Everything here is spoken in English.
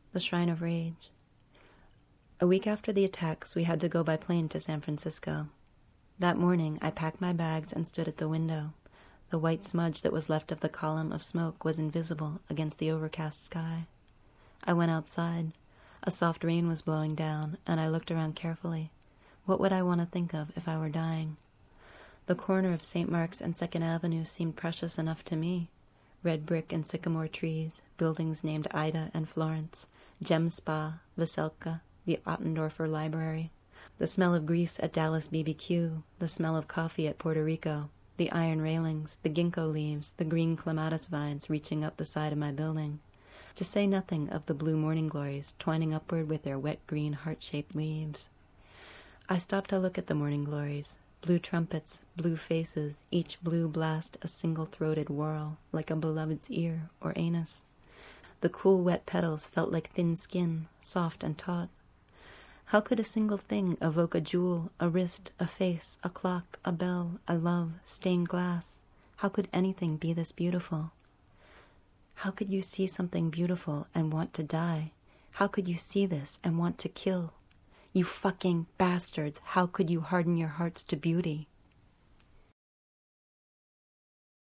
The Shrine of Rage. A week after the attacks, we had to go by plane to San Francisco. That morning, I packed my bags and stood at the window. The white smudge that was left of the column of smoke was invisible against the overcast sky. I went outside. A soft rain was blowing down, and I looked around carefully. What would I want to think of if I were dying? The corner of St. Mark's and 2nd Avenue seemed precious enough to me. Red brick and sycamore trees, buildings named Ida and Florence, Gem Spa, Veselka, the Ottendorfer Library, the smell of grease at Dallas BBQ, the smell of coffee at Puerto Rico, the iron railings, the ginkgo leaves, the green clematis vines reaching up the side of my building, to say nothing of the blue morning glories twining upward with their wet green heart-shaped leaves. I stopped to look at the morning glories, blue trumpets, blue faces, each blue blast a single-throated whirl, like a beloved's ear or anus. The cool, wet petals felt like thin skin, soft and taut. How could a single thing evoke a jewel, a wrist, a face, a clock, a bell, a love, stained glass? How could anything be this beautiful? How could you see something beautiful and want to die? How could you see this and want to kill? You fucking bastards, how could you harden your hearts to beauty?